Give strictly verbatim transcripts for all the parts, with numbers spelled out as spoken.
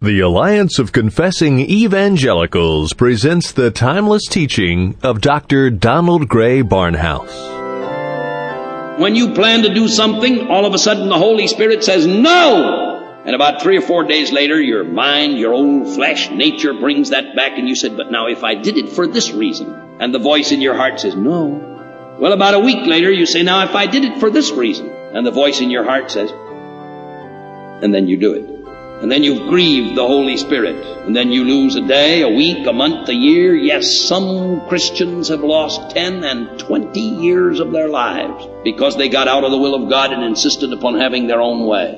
The Alliance of Confessing Evangelicals presents the timeless teaching of Doctor Donald Grey Barnhouse. When you plan to do something, all of a sudden the Holy Spirit says, no! And about three or four days later, your mind, your old flesh nature brings that back, and you said, but now if I did it for this reason, and the voice in your heart says, no. Well, about a week later, you say, now if I did it for this reason, and the voice in your heart says, and then you do it. And then you've grieved the Holy Spirit. And then you lose a day, a week, a month, a year. Yes, some Christians have lost ten and twenty years of their lives because they got out of the will of God and insisted upon having their own way.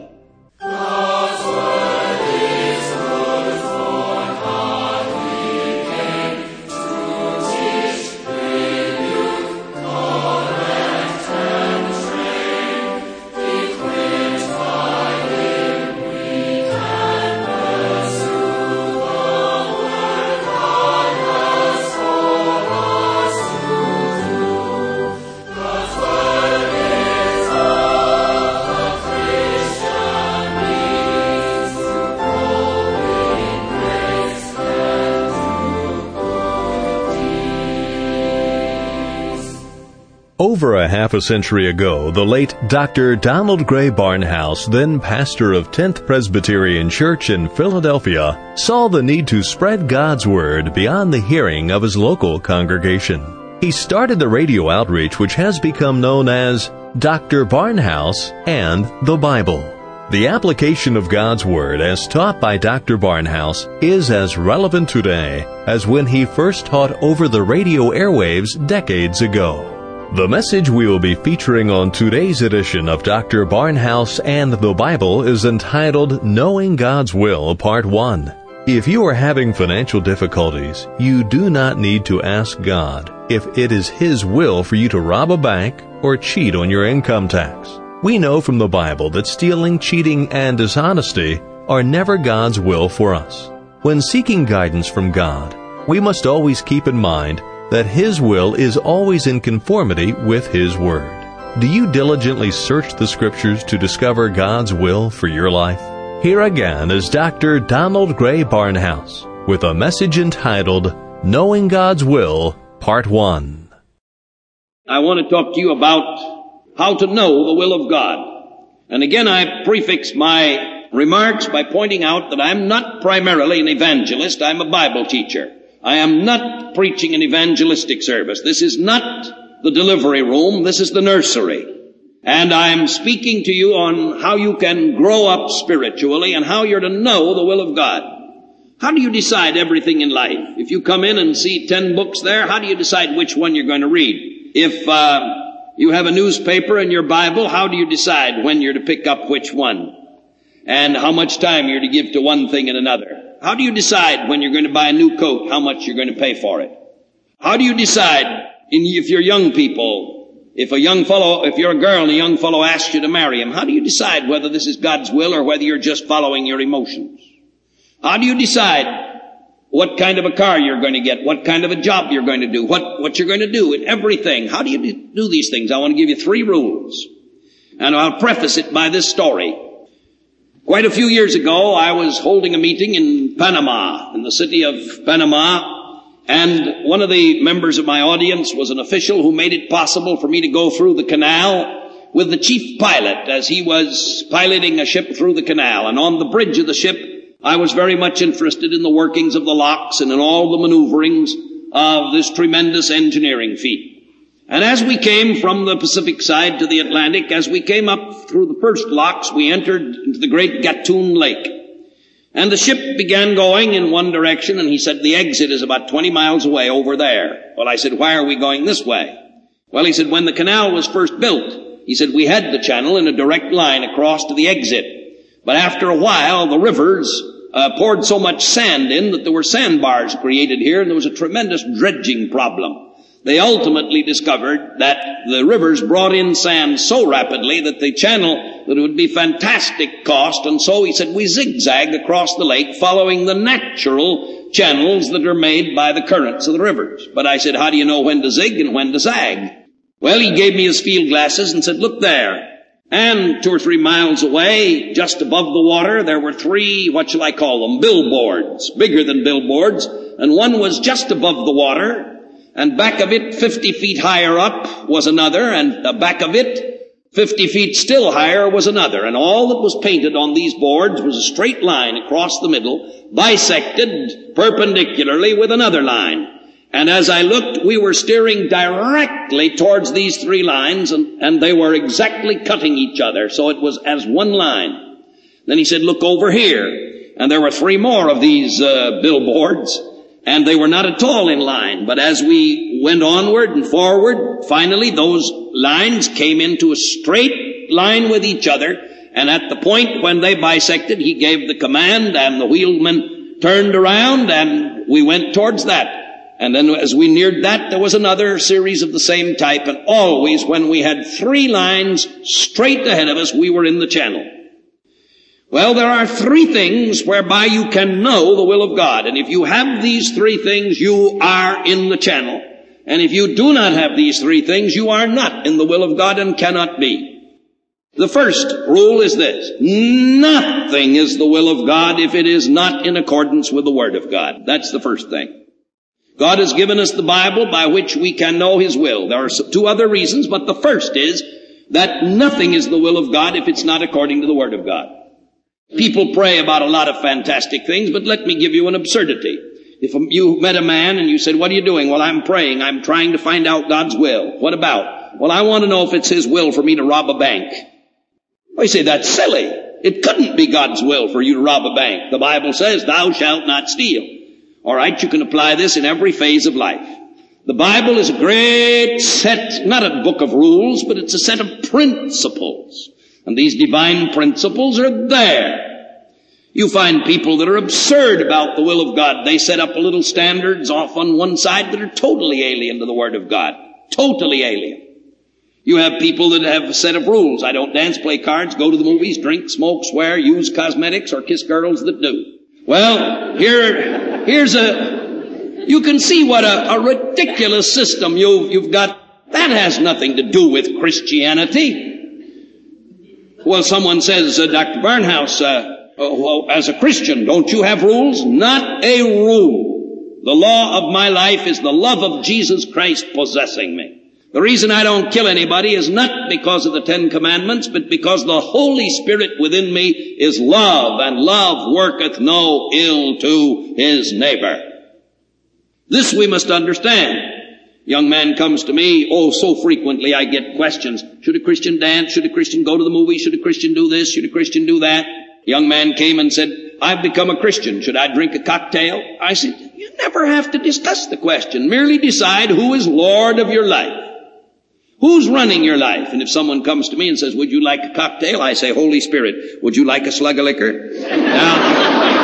Over a half a century ago, the late Doctor Donald Grey Barnhouse, then pastor of tenth Presbyterian Church in Philadelphia, saw the need to spread God's Word beyond the hearing of his local congregation. He started the radio outreach which has become known as Doctor Barnhouse and the Bible. The application of God's Word as taught by Doctor Barnhouse is as relevant today as when he first taught over the radio airwaves decades ago. The message we will be featuring on today's edition of Doctor Barnhouse and the Bible is entitled Knowing God's Will, Part one. If you are having financial difficulties, you do not need to ask God if it is His will for you to rob a bank or cheat on your income tax. We know from the Bible that stealing, cheating, and dishonesty are never God's will for us. When seeking guidance from God, we must always keep in mind that His will is always in conformity with His Word. Do you diligently search the Scriptures to discover God's will for your life? Here again is Doctor Donald Grey Barnhouse with a message entitled Knowing God's Will, Part one. I want to talk to you about how to know the will of God. And again, I prefix my remarks by pointing out that I'm not primarily an evangelist, I'm a Bible teacher. I am not preaching an evangelistic service. This is not the delivery room. This is the nursery. And I'm speaking to you on how you can grow up spiritually and how you're to know the will of God. How do you decide everything in life? If you come in and see ten books there, how do you decide which one you're going to read? If uh, you have a newspaper and your Bible, how do you decide when you're to pick up which one? And how much time you're to give to one thing and another? How do you decide when you're going to buy a new coat, how much you're going to pay for it? How do you decide in, if you're young people, if a young fellow, if you're a girl and a young fellow asks you to marry him, how do you decide whether this is God's will or whether you're just following your emotions? How do you decide what kind of a car you're going to get, what kind of a job you're going to do, what, what you're going to do in everything? How do you do these things? I want to give you three rules. And I'll preface it by this story. Quite a few years ago, I was holding a meeting in Panama, in the city of Panama, and one of the members of my audience was an official who made it possible for me to go through the canal with the chief pilot as he was piloting a ship through the canal. And on the bridge of the ship, I was very much interested in the workings of the locks and in all the maneuverings of this tremendous engineering feat. And as we came from the Pacific side to the Atlantic, as we came up through the first locks, we entered into the great Gatun Lake. And the ship began going in one direction, and he said, the exit is about twenty miles away over there. Well, I said, why are we going this way? Well, he said, when the canal was first built, he said, we had the channel in a direct line across to the exit. But after a while, the rivers uh, poured so much sand in that there were sandbars created here, and there was a tremendous dredging problem. They ultimately discovered that the rivers brought in sand so rapidly that the channel, that it would be fantastic cost. And so he said, we zigzag across the lake following the natural channels that are made by the currents of the rivers. But I said, how do you know when to zig and when to zag? Well, he gave me his field glasses and said, look there. And two or three miles away, just above the water, there were three, what shall I call them, billboards, bigger than billboards. And one was just above the water, and back of it, fifty feet higher up, was another, and the back of it, fifty feet still higher, was another. And all that was painted on these boards was a straight line across the middle, bisected perpendicularly with another line. And as I looked, we were steering directly towards these three lines, and, and they were exactly cutting each other, so it was as one line. Then he said, look over here. And there were three more of these uh, billboards, and they were not at all in line. But as we went onward and forward, finally those lines came into a straight line with each other, and at the point when they bisected, he gave the command, and the wheelman turned around, and we went towards that. And then as we neared that, there was another series of the same type, and always when we had three lines straight ahead of us, we were in the channel. Well, there are three things whereby you can know the will of God. And if you have these three things, you are in the channel. And if you do not have these three things, you are not in the will of God and cannot be. The first rule is this: nothing is the will of God if it is not in accordance with the Word of God. That's the first thing. God has given us the Bible by which we can know His will. There are two other reasons, but the first is that nothing is the will of God if it's not according to the Word of God. People pray about a lot of fantastic things, but let me give you an absurdity. If you met a man and you said, what are you doing? Well, I'm praying. I'm trying to find out God's will. What about? Well, I want to know if it's His will for me to rob a bank. Well, you say, that's silly. It couldn't be God's will for you to rob a bank. The Bible says, thou shalt not steal. All right, you can apply this in every phase of life. The Bible is a great set, not a book of rules, but it's a set of principles. And these divine principles are there. You find people that are absurd about the will of God. They set up little standards off on one side that are totally alien to the Word of God. Totally alien. You have people that have a set of rules. I don't dance, play cards, go to the movies, drink, smoke, swear, use cosmetics, or kiss girls that do. Well, here, here's a, you can see what a, a ridiculous system you, you've got. That has nothing to do with Christianity. Well, someone says, uh, Doctor Barnhouse, uh, oh, well, as a Christian, don't you have rules? Not a rule. The law of my life is the love of Jesus Christ possessing me. The reason I don't kill anybody is not because of the Ten Commandments, but because the Holy Spirit within me is love, and love worketh no ill to his neighbor. This we must understand. Young man comes to me, oh, so frequently I get questions. Should a Christian dance? Should a Christian go to the movie? Should a Christian do this? Should a Christian do that? Young man came and said, I've become a Christian. Should I drink a cocktail? I said, you never have to discuss the question. Merely decide who is Lord of your life. Who's running your life? And if someone comes to me and says, would you like a cocktail? I say, Holy Spirit, would you like a slug of liquor? Now,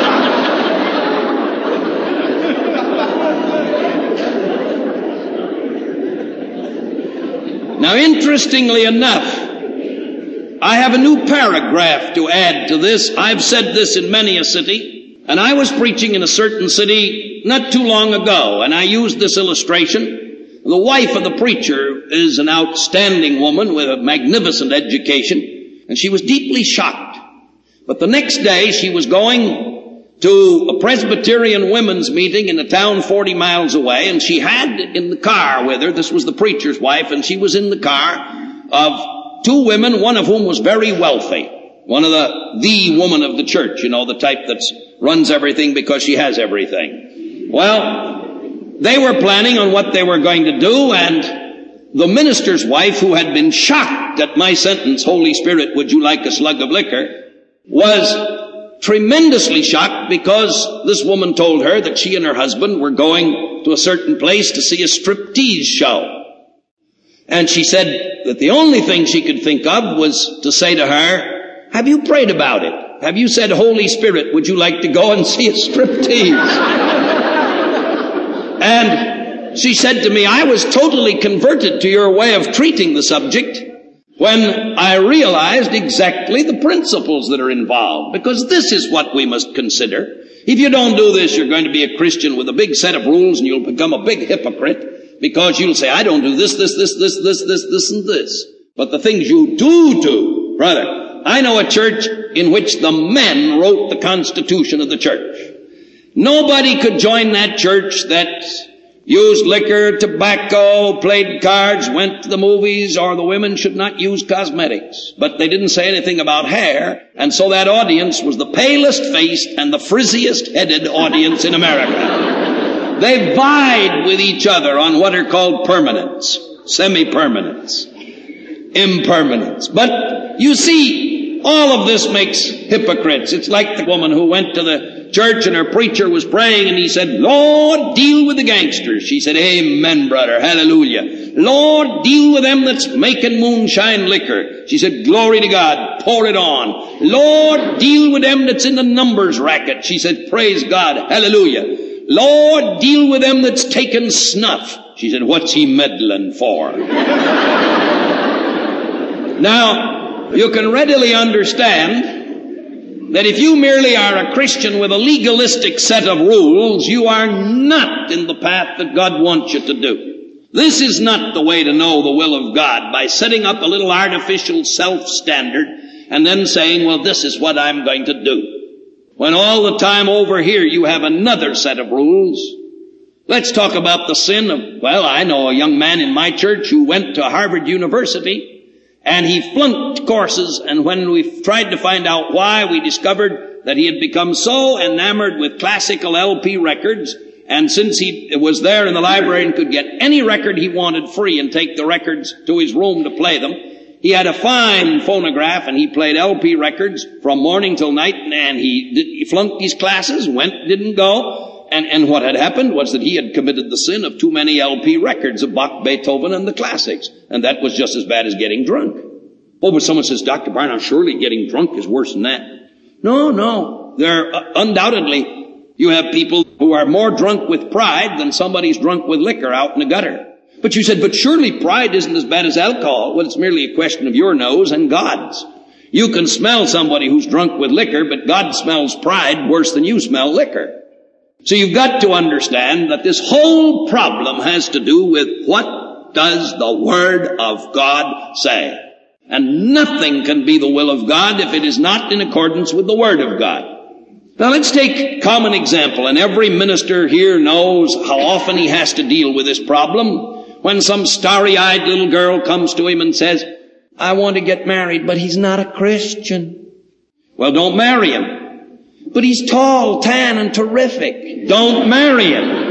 now, interestingly enough, I have a new paragraph to add to this. I've said this in many a city, and I was preaching in a certain city not too long ago, and I used this illustration. The wife of the preacher is an outstanding woman with a magnificent education, and she was deeply shocked. But the next day she was going to a Presbyterian women's meeting in a town forty miles away, and she had in the car with her, this was the preacher's wife, and she was in the car of two women, one of whom was very wealthy. One of the, the woman of the church, you know, the type that runs everything because she has everything. Well, they were planning on what they were going to do, and the minister's wife, who had been shocked at my sentence, Holy Spirit, would you like a slug of liquor, was tremendously shocked because this woman told her that she and her husband were going to a certain place to see a striptease show. And she said that the only thing she could think of was to say to her, have you prayed about it? Have you said, Holy Spirit, would you like to go and see a striptease? And she said to me, I was totally converted to your way of treating the subject when I realized exactly the principles that are involved. Because this is what we must consider. If you don't do this, you're going to be a Christian with a big set of rules, and you'll become a big hypocrite, because you'll say, I don't do this, this, this, this, this, this, this, and this. But the things you do do Brother, I know a church in which the men wrote the constitution of the church. Nobody could join that church that used liquor, tobacco, played cards, went to the movies, or the women should not use cosmetics. But they didn't say anything about hair, and so that audience was the palest-faced and the frizziest-headed audience in America. They vied with each other on what are called permanents, semi-permanents, impermanents. But you see, all of this makes hypocrites. It's like the woman who went to the church and her preacher was praying and he said, Lord, deal with the gangsters. She said, amen, brother, hallelujah. Lord, deal with them that's making moonshine liquor. She said, glory to God, pour it on. Lord, deal with them that's in the numbers racket. She said, praise God, hallelujah. Lord, deal with them that's taking snuff. She said, what's he meddling for? Now, you can readily understand that if you merely are a Christian with a legalistic set of rules, you are not in the path that God wants you to do. This is not the way to know the will of God, by setting up a little artificial self-standard and then saying, well, this is what I'm going to do. When all the time over here you have another set of rules. Let's talk about the sin of, well, I know a young man in my church who went to Harvard University, and he flunked courses, and when we tried to find out why, we discovered that he had become so enamored with classical L P records, and since he was there in the library and could get any record he wanted free and take the records to his room to play them, he had a fine phonograph and he played L P records from morning till night, and he, did, he flunked his classes, went, didn't go, and, and what had happened was that he had committed the sin of too many L P records of Bach, Beethoven, and the classics. And that was just as bad as getting drunk. Oh, but someone says, Doctor Barnhouse, surely getting drunk is worse than that. No, no. There uh, undoubtedly, you have people who are more drunk with pride than somebody's drunk with liquor out in the gutter. But you said, but surely pride isn't as bad as alcohol. Well, it's merely a question of your nose and God's. You can smell somebody who's drunk with liquor, but God smells pride worse than you smell liquor. So you've got to understand that this whole problem has to do with what does the Word of God say. And nothing can be the will of God if it is not in accordance with the Word of God. Now let's take a common example, and every minister here knows how often he has to deal with this problem. When some starry-eyed little girl comes to him and says, I want to get married, but he's not a Christian. Well, don't marry him. But he's tall, tan, and terrific. Don't marry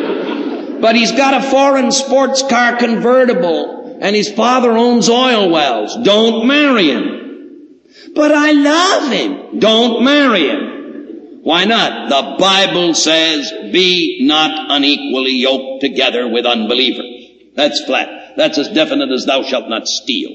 him. But he's got a foreign sports car convertible, and his father owns oil wells. Don't marry him. But I love him. Don't marry him. Why not? The Bible says, be not unequally yoked together with unbelievers. That's flat. That's as definite as thou shalt not steal.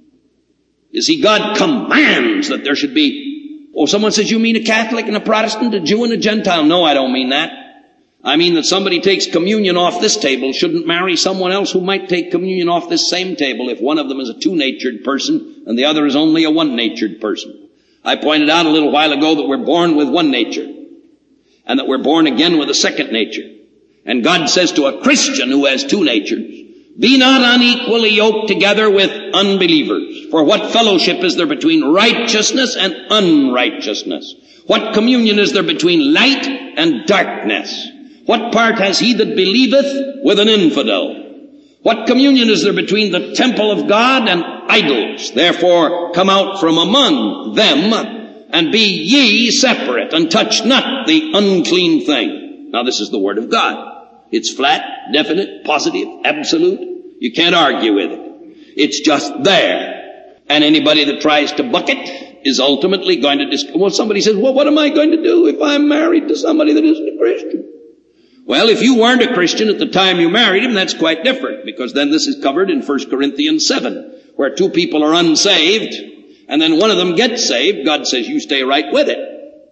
You see, God commands that there should be. Oh, someone says, you mean a Catholic and a Protestant, a Jew and a Gentile? No, I don't mean that. I mean that somebody takes communion off this table shouldn't marry someone else who might take communion off this same table if one of them is a two-natured person and the other is only a one-natured person. I pointed out a little while ago that we're born with one nature and that we're born again with a second nature. And God says to a Christian who has two natures, be not unequally yoked together with unbelievers. For what fellowship is there between righteousness and unrighteousness? What communion is there between light and darkness? What part has he that believeth with an infidel? What communion is there between the temple of God and idols? Therefore come out from among them and be ye separate and touch not the unclean thing. Now this is the word of God. It's flat, definite, positive, absolute. You can't argue with it. It's just there. And anybody that tries to buck it is ultimately going to discover. Well, somebody says, well, what am I going to do if I'm married to somebody that isn't a Christian? Well, if you weren't a Christian at the time you married him, that's quite different, because then this is covered in First Corinthians seven, where two people are unsaved, and then one of them gets saved. God says, you stay right with it.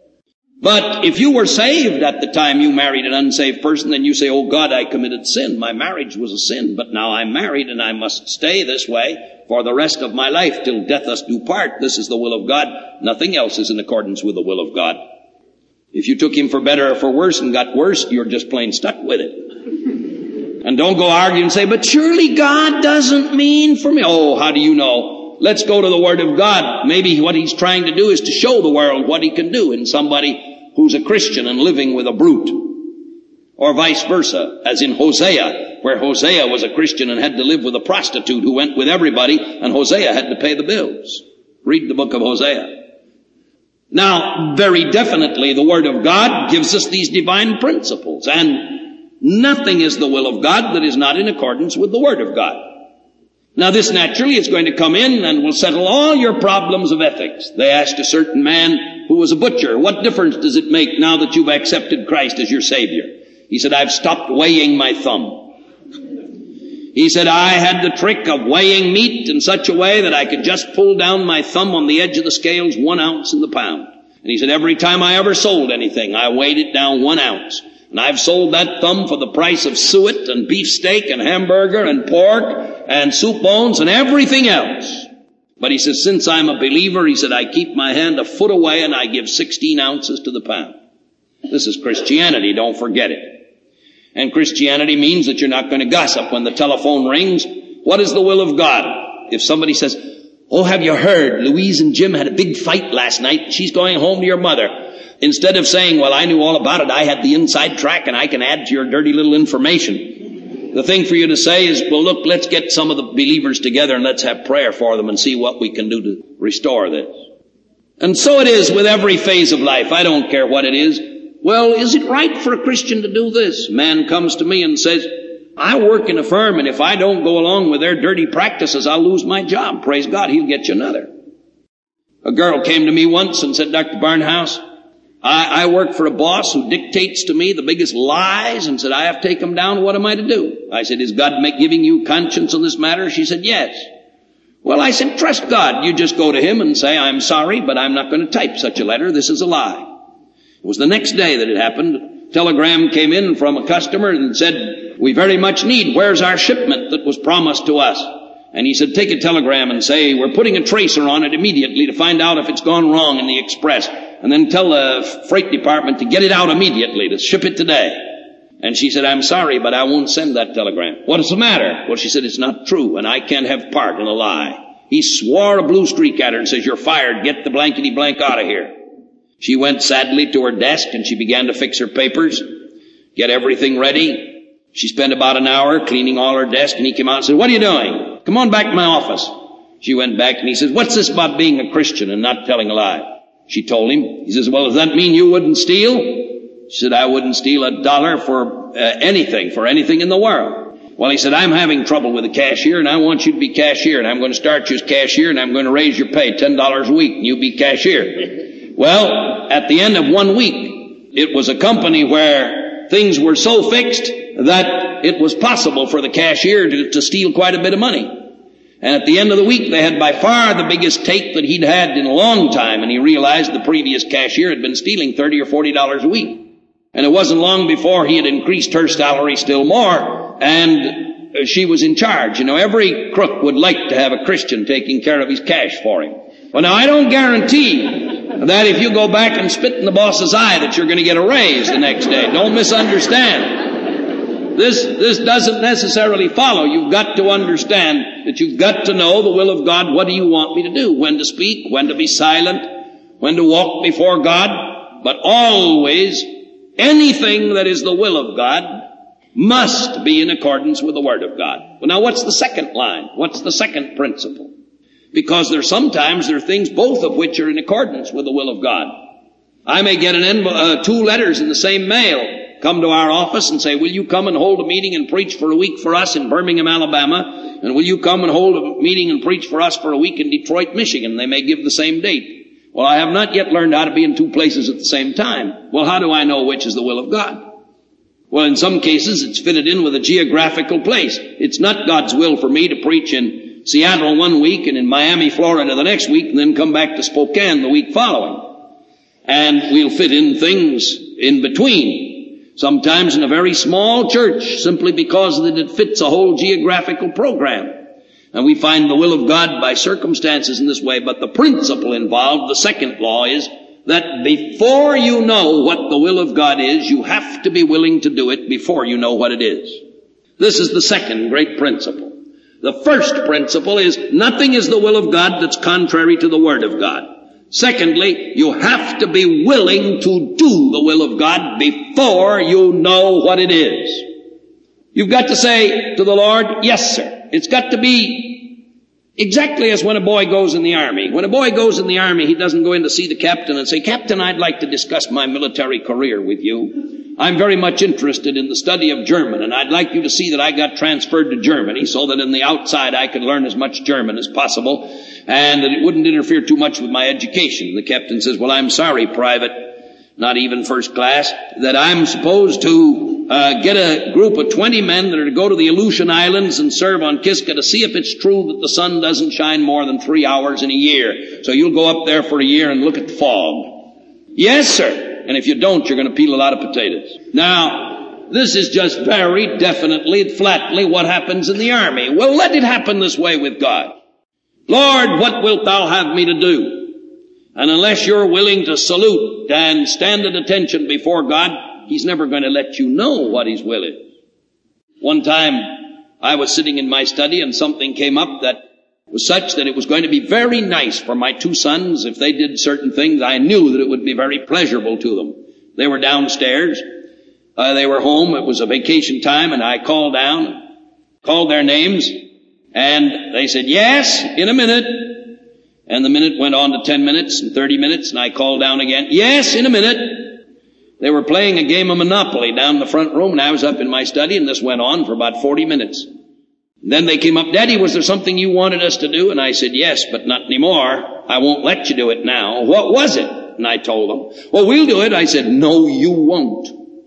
But if you were saved at the time you married an unsaved person, then you say, oh God, I committed sin. My marriage was a sin, but now I'm married and I must stay this way for the rest of my life till death us do part. This is the will of God. Nothing else is in accordance with the will of God. If you took him for better or for worse and got worse, you're just plain stuck with it. And don't go argue and say, but surely God doesn't mean for me. Oh, how do you know? let's go to the Word of God. Maybe what he's trying to do is to show the world what he can do in somebody who's a Christian and living with a brute. Or vice versa, as in Hosea, where Hosea was a Christian and had to live with a prostitute who went with everybody, and Hosea had to pay the bills. Read the book of Hosea. Now, very definitely, the Word of God gives us these divine principles, and nothing is the will of God that is not in accordance with the Word of God. Now, this naturally is going to come in and will settle all your problems of ethics. They asked a certain man who was a butcher, what difference does it make now that you've accepted Christ as your Savior? He said, I've stopped weighing my thumb. He said, I had the trick of weighing meat in such a way that I could just pull down my thumb on the edge of the scales one ounce in the pound. And he said, every time I ever sold anything, I weighed it down one ounce. And I've sold that thumb for the price of suet and beefsteak and hamburger and pork and soup bones and everything else. But he says, since I'm a believer, he said, I keep my hand a foot away and I give sixteen ounces to the pound. This is Christianity, don't forget it. And Christianity means that you're not going to gossip when the telephone rings. What is the will of God? If somebody says, oh, have you heard? Louise and Jim had a big fight last night. She's going home to your mother. Instead of saying, well, I knew all about it. I had the inside track and I can add to your dirty little information. The thing for you to say is, well, look, let's get some of the believers together and let's have prayer for them and see what we can do to restore this. And so it is with every phase of life. I don't care what it is. Well, is it right for a Christian to do this? Man comes to me and says, I work in a firm, and if I don't go along with their dirty practices, I'll lose my job. Praise God, he'll get you another. A girl came to me once and said, Doctor Barnhouse, I, I work for a boss who dictates to me the biggest lies and said, I have to take them down. What am I to do? I said, is God make, giving you conscience on this matter? She said, yes. Well, I said, trust God. You just go to him and say, I'm sorry, but I'm not going to type such a letter. This is a lie. It was the next day that it happened. A telegram came in from a customer and said, we very much need, where's our shipment that was promised to us? And he said, take a telegram and say, we're putting a tracer on it immediately to find out if it's gone wrong in the express. And then tell the freight department to get it out immediately, to ship it today. And she said, I'm sorry, but I won't send that telegram. What is the matter? Well, she said, it's not true, and I can't have part in a lie. He swore a blue streak at her and says, you're fired. Get the blankety blank out of here. She went sadly to her desk and she began to fix her papers, get everything ready. She spent about an hour cleaning all her desk, and he came out and said, what are you doing? Come on back to my office. She went back and he says, what's this about being a Christian and not telling a lie? She told him. He says, well, does that mean you wouldn't steal? She said, I wouldn't steal a dollar for uh, anything, for anything in the world. Well, he said, I'm having trouble with the cashier and I want you to be cashier, and I'm going to start you as cashier and I'm going to raise your pay ten dollars a week and you be cashier. Well, at the end of one week, it was a company where things were so fixed that it was possible for the cashier to, to steal quite a bit of money. And at the end of the week, they had by far the biggest take that he'd had in a long time, and he realized the previous cashier had been stealing thirty or forty dollars a week. And it wasn't long before he had increased her salary still more, and she was in charge. You know, every crook would like to have a Christian taking care of his cash for him. Well, now, I don't guarantee that if you go back and spit in the boss's eye that you're going to get a raise the next day. Don't misunderstand. This, this doesn't necessarily follow. You've got to understand that you've got to know the will of God. What do you want me to do? When to speak, when to be silent, when to walk before God. But always, anything that is the will of God must be in accordance with the Word of God. Well, now, what's the second line? What's the second principle? Because there sometimes there are things both of which are in accordance with the will of God. I may get an env- uh, two letters in the same mail, come to our office and say, will you come and hold a meeting and preach for a week for us in Birmingham, Alabama? And will you come and hold a meeting and preach for us for a week in Detroit, Michigan? They may give the same date. Well, I have not yet learned how to be in two places at the same time. Well, how do I know which is the will of God? Well, in some cases, it's fitted in with a geographical place. It's not God's will for me to preach in Seattle one week and in Miami, Florida the next week, and then come back to Spokane the week following. And we'll fit in things in between. Sometimes in a very small church, simply because that it fits a whole geographical program. And we find the will of God by circumstances in this way. But the principle involved, the second law, is that before you know what the will of God is, you have to be willing to do it before you know what it is. This is the second great principle. The first principle is nothing is the will of God that's contrary to the Word of God. Secondly, you have to be willing to do the will of God before you know what it is. You've got to say to the Lord, yes, sir. It's got to be exactly as when a boy goes in the army. When a boy goes in the army, he doesn't go in to see the captain and say, Captain, I'd like to discuss my military career with you. I'm very much interested in the study of German, and I'd like you to see that I got transferred to Germany so that in the outside I could learn as much German as possible and that it wouldn't interfere too much with my education. The captain says, well, I'm sorry, Private, not even first class, that I'm supposed to uh, get a group of twenty men that are to go to the Aleutian Islands and serve on Kiska to see if it's true that the sun doesn't shine more than three hours in a year. So you'll go up there for a year and look at the fog. Yes, sir. And if you don't, you're going to peel a lot of potatoes. Now, this is just very definitely, flatly what happens in the army. Well, let it happen this way with God. Lord, what wilt thou have me to do? And unless you're willing to salute and stand at attention before God, he's never going to let you know what his will is. One time, I was sitting in my study and something came up that was such that it was going to be very nice for my two sons. If they did certain things, I knew that it would be very pleasurable to them. They were downstairs. Uh, they were home. It was a vacation time, and I called down, called their names, and they said, yes, in a minute. And the minute went on to ten minutes and thirty minutes, and I called down again, yes, in a minute. They were playing a game of Monopoly down in the front room, and I was up in my study, and this went on for about forty minutes. Then they came up, Daddy, was there something you wanted us to do? And I said, yes, but not anymore. I won't let you do it now. What was it? And I told them, well, we'll do it. I said, no, you won't.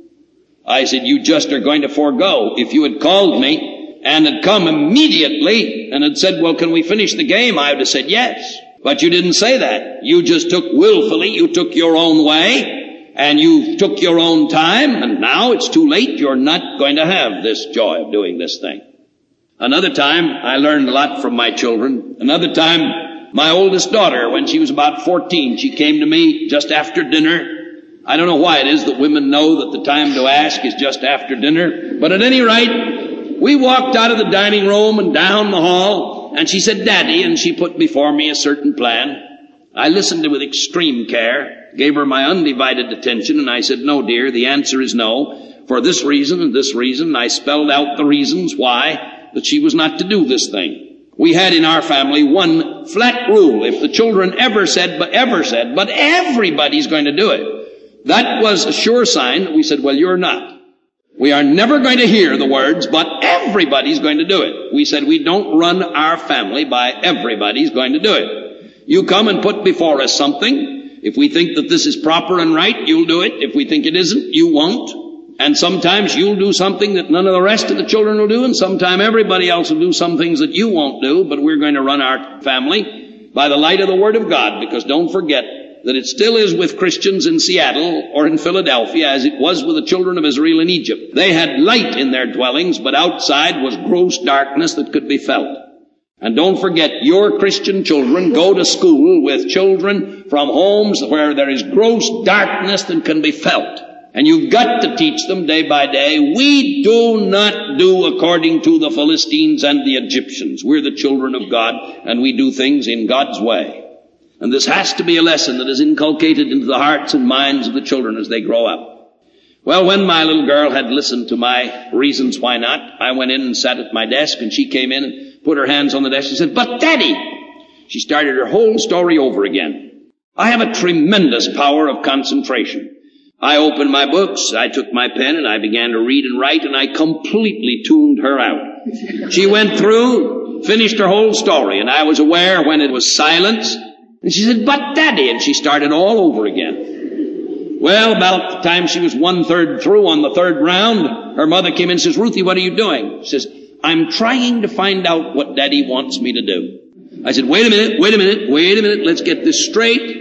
I said, you just are going to forego. If you had called me and had come immediately and had said, well, can we finish the game? I would have said yes. But you didn't say that. You just took willfully, you took your own way, and you took your own time, and now it's too late. You're not going to have this joy of doing this thing. Another time, I learned a lot from my children. Another time, my oldest daughter, when she was about fourteen, she came to me just after dinner. I don't know why it is that women know that the time to ask is just after dinner. But at any rate, we walked out of the dining room and down the hall, and she said, Daddy, and she put before me a certain plan. I listened with extreme care, gave her my undivided attention, and I said, no, dear, the answer is no. For this reason and this reason, and I spelled out the reasons why that she was not to do this thing. We had in our family one flat rule. If the children ever said, but ever said, but everybody's going to do it, that was a sure sign that we said, well, you're not. We are never going to hear the words, but everybody's going to do it. We said we don't run our family by everybody's going to do it. You come and put before us something. If we think that this is proper and right, you'll do it. If we think it isn't, you won't. And sometimes you'll do something that none of the rest of the children will do, and sometime everybody else will do some things that you won't do, but we're going to run our family by the light of the Word of God, because don't forget that it still is with Christians in Seattle or in Philadelphia as it was with the children of Israel in Egypt. They had light in their dwellings, but outside was gross darkness that could be felt. And don't forget, your Christian children go to school with children from homes where there is gross darkness that can be felt. And you've got to teach them day by day. We do not do according to the Philistines and the Egyptians. We're the children of God, and we do things in God's way. And this has to be a lesson that is inculcated into the hearts and minds of the children as they grow up. Well, when my little girl had listened to my reasons why not, I went in and sat at my desk, and she came in and put her hands on the desk and said, but Daddy! She started her whole story over again. I have a tremendous power of concentration. I opened my books, I took my pen, and I began to read and write, and I completely tuned her out. She went through, finished her whole story, and I was aware when it was silence. And she said, but Daddy, and she started all over again. Well, about the time she was one-third through on the third round, her mother came in and says, Ruthie, what are you doing? She says, I'm trying to find out what Daddy wants me to do. I said, wait a minute, wait a minute, wait a minute, let's get this straight.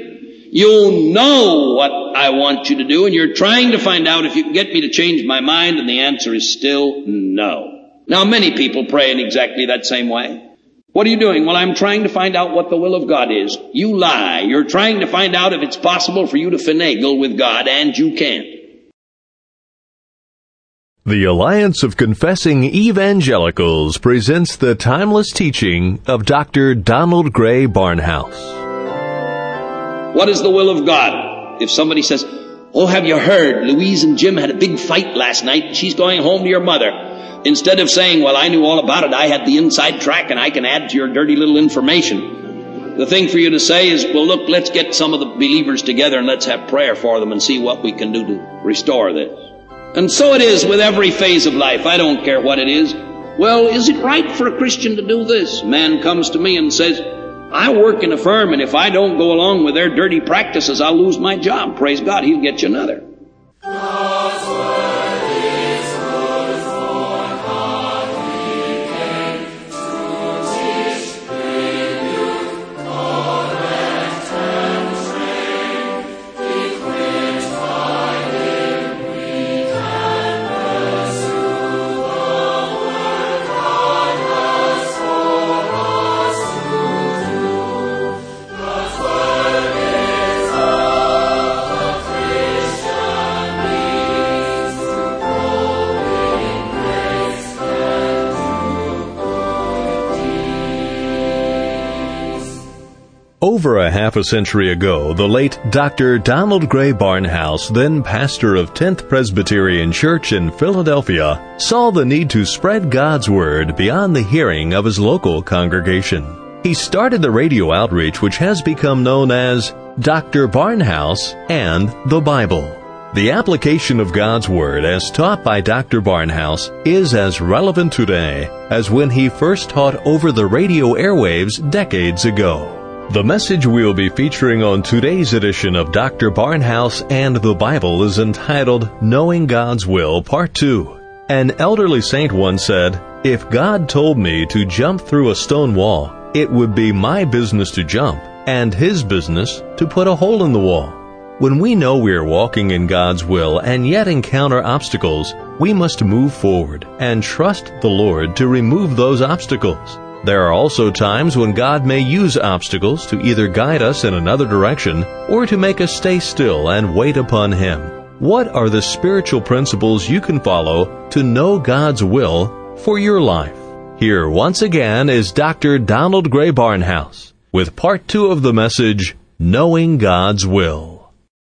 You know what I want you to do, and you're trying to find out if you can get me to change my mind, and the answer is still no. Now, many people pray in exactly that same way. What are you doing? Well, I'm trying to find out what the will of God is. You lie. You're trying to find out if it's possible for you to finagle with God, and you can't. The Alliance of Confessing Evangelicals presents the timeless teaching of Doctor Donald Gray Barnhouse. What is the will of God? If somebody says, "Oh, have you heard? Louise and Jim had a big fight last night and she's going home to your mother." Instead of saying, "Well, I knew all about it. I had the inside track and I can add to your dirty little information." The thing for you to say is, "Well, look, let's get some of the believers together and let's have prayer for them and see what we can do to restore this." And so it is with every phase of life. I don't care what it is. Well, is it right for a Christian to do this? Man comes to me and says, "I work in a firm, and if I don't go along with their dirty practices, I'll lose my job." Praise God, He'll get you another. Over a half a century ago, the late Doctor Donald Gray Barnhouse, then pastor of tenth Presbyterian Church in Philadelphia, saw the need to spread God's Word beyond the hearing of his local congregation. He started the radio outreach which has become known as Doctor Barnhouse and the Bible. The application of God's Word as taught by Doctor Barnhouse is as relevant today as when he first taught over the radio airwaves decades ago. The message we'll be featuring on today's edition of Doctor Barnhouse and the Bible is entitled Knowing God's Will, Part two. An elderly saint once said, "If God told me to jump through a stone wall, it would be my business to jump, and His business to put a hole in the wall." When we know we are walking in God's will and yet encounter obstacles, we must move forward and trust the Lord to remove those obstacles. There are also times when God may use obstacles to either guide us in another direction or to make us stay still and wait upon Him. What are the spiritual principles you can follow to know God's will for your life? Here once again is Doctor Donald Gray Barnhouse with part two of the message, Knowing God's Will.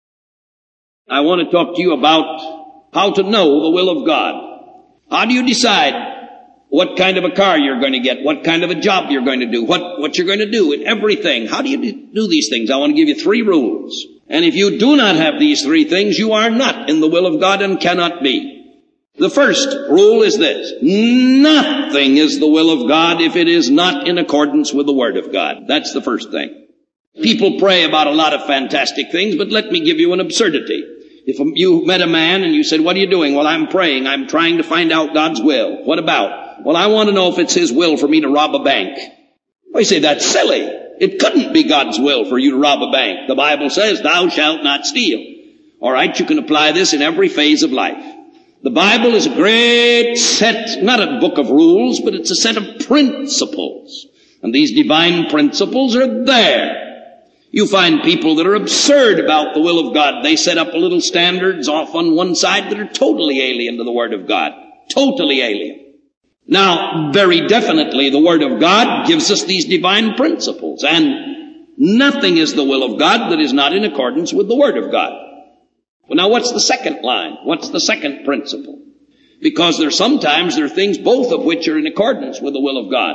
I want to talk to you about how to know the will of God. How do you decide what kind of a car you're going to get, what kind of a job you're going to do, what, what you're going to do in everything? How do you do these things? I want to give you three rules. And if you do not have these three things, you are not in the will of God and cannot be. The first rule is this: nothing is the will of God if it is not in accordance with the Word of God. That's the first thing. People pray about a lot of fantastic things, but let me give you an absurdity. If you met a man and you said, "What are you doing?" "Well, I'm praying. I'm trying to find out God's will." "What about?" "Well, I want to know if it's His will for me to rob a bank." Well, you say, "That's silly. It couldn't be God's will for you to rob a bank. The Bible says, 'Thou shalt not steal.'" All right, you can apply this in every phase of life. The Bible is a great set, not a book of rules, but it's a set of principles. And these divine principles are there. You find people that are absurd about the will of God. They set up little standards off on one side that are totally alien to the Word of God. Totally alien. Now, very definitely, the Word of God gives us these divine principles, and nothing is the will of God that is not in accordance with the Word of God. Well, now, what's the second line? What's the second principle? Because there sometimes there are things both of which are in accordance with the will of God.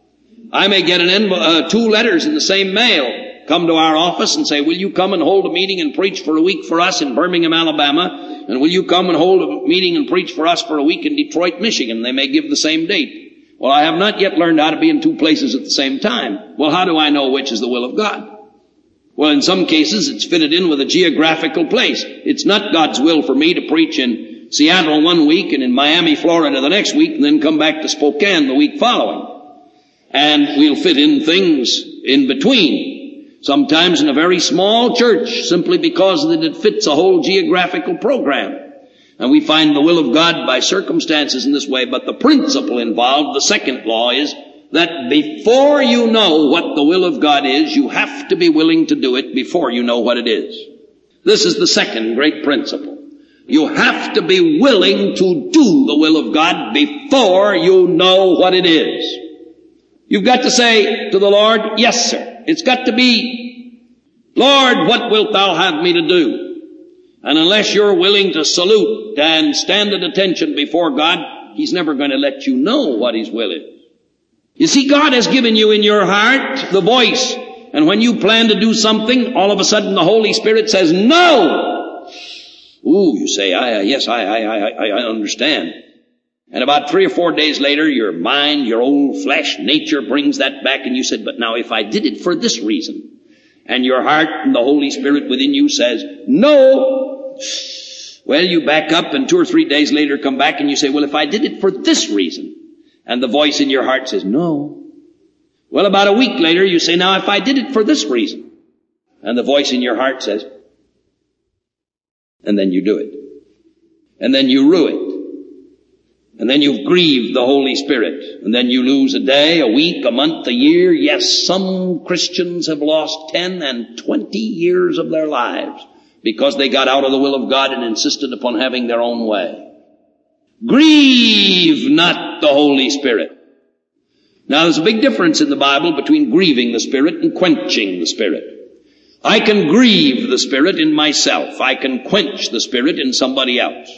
I may get an env- uh, two letters in the same mail come to our office and say, "Will you come and hold a meeting and preach for a week for us in Birmingham, Alabama? And will you come and hold a meeting and preach for us for a week in Detroit, Michigan?" They may give the same date. Well, I have not yet learned how to be in two places at the same time. Well, how do I know which is the will of God? Well, in some cases, it's fitted in with a geographical place. It's not God's will for me to preach in Seattle one week and in Miami, Florida the next week, and then come back to Spokane the week following. And we'll fit in things in between. Sometimes in a very small church, simply because that it fits a whole geographical program. And we find the will of God by circumstances in this way. But the principle involved, the second law, is that before you know what the will of God is, you have to be willing to do it before you know what it is. This is the second great principle. You have to be willing to do the will of God before you know what it is. You've got to say to the Lord, yes, sir. It's got to be, Lord, what wilt thou have me to do? And unless you're willing to salute and stand at attention before God, He's never going to let you know what His will is. You see, God has given you in your heart the voice. And when you plan to do something, all of a sudden the Holy Spirit says, no! Ooh, you say, I, yes, I, I, I, I understand. And about three or four days later, your mind, your old flesh nature brings that back, and you said, but now if I did it for this reason, and your heart and the Holy Spirit within you says, no, well, you back up, and two or three days later come back and you say, well, if I did it for this reason, and the voice in your heart says, no. Well, about a week later, you say, now if I did it for this reason, and the voice in your heart says, and then you do it. And then you rue it. And then you've grieved the Holy Spirit. And then you lose a day, a week, a month, a year. Yes, some Christians have lost ten and twenty years of their lives because they got out of the will of God and insisted upon having their own way. Grieve not the Holy Spirit. Now, there's a big difference in the Bible between grieving the Spirit and quenching the Spirit. I can grieve the Spirit in myself. I can quench the Spirit in somebody else.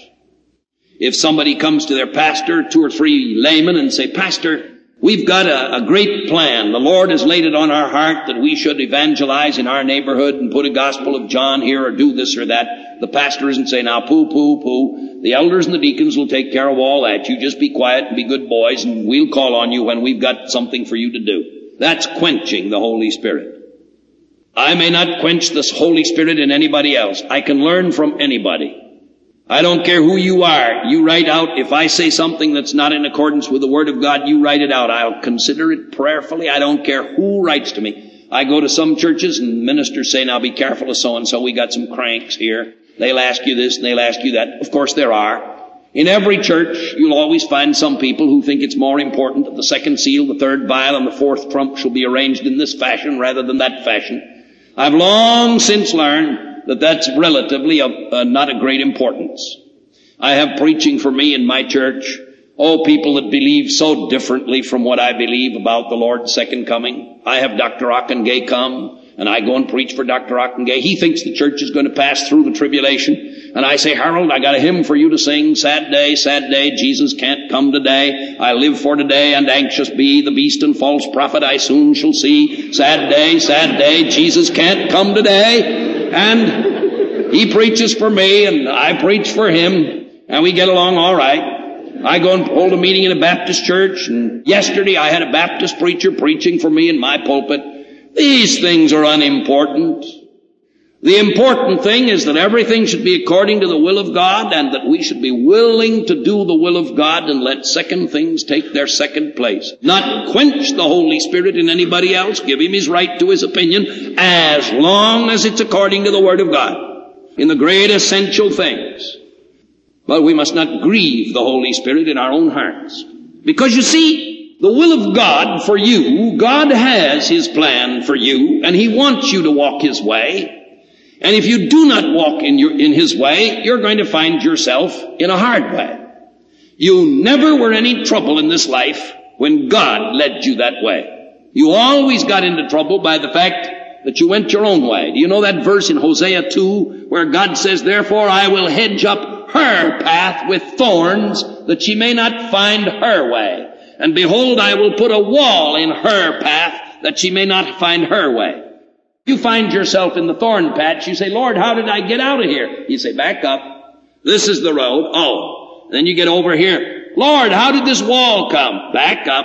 If somebody comes to their pastor, two or three laymen, and say, Pastor, we've got a, a great plan. The Lord has laid it on our heart that we should evangelize in our neighborhood and put a gospel of John here or do this or that. The pastor isn't saying, now, poo, poo, poo. The elders and the deacons will take care of all that. You just be quiet and be good boys, and we'll call on you when we've got something for you to do. That's quenching the Holy Spirit. I may not quench the Holy Spirit in anybody else. I can learn from anybody. I don't care who you are. You write out, if I say something that's not in accordance with the Word of God, you write it out. I'll consider it prayerfully. I don't care who writes to me. I go to some churches and ministers say, now be careful of so-and-so. We got some cranks here. They'll ask you this and they'll ask you that. Of course there are. In every church, you'll always find some people who think it's more important that the second seal, the third vial, and the fourth trump shall be arranged in this fashion rather than that fashion. I've long since learned that that's relatively of uh, not a great importance. I have preaching for me in my church. Oh, people that believe so differently from what I believe about the Lord's second coming. I have Doctor Ockengay come, and I go and preach for Doctor Ockengay. He thinks the church is going to pass through the tribulation. And I say, Harold, I got a hymn for you to sing. Sad day, sad day, Jesus can't come today. I live for today and anxious be. The beast and false prophet I soon shall see. Sad day, sad day, Jesus can't come today. And he preaches for me and I preach for him, and we get along all right. I go and hold a meeting in a Baptist church, and yesterday I had a Baptist preacher preaching for me in my pulpit. These things are unimportant. The important thing is that everything should be according to the will of God, and that we should be willing to do the will of God and let second things take their second place. Not quench the Holy Spirit in anybody else. Give him his right to his opinion as long as it's according to the Word of God in the great essential things. But we must not grieve the Holy Spirit in our own hearts. Because you see, the will of God for you, God has his plan for you, and he wants you to walk his way. And if you do not walk in your, in his way, you're going to find yourself in a hard way. You never were any trouble in this life when God led you that way. You always got into trouble by the fact that you went your own way. Do you know that verse in Hosea two where God says, therefore I will hedge up her path with thorns that she may not find her way. And behold, I will put a wall in her path that she may not find her way. You find yourself in the thorn patch. You say, Lord, how did I get out of here? You say, back up. This is the road. Oh. Then you get over here. Lord, how did this wall come? Back up.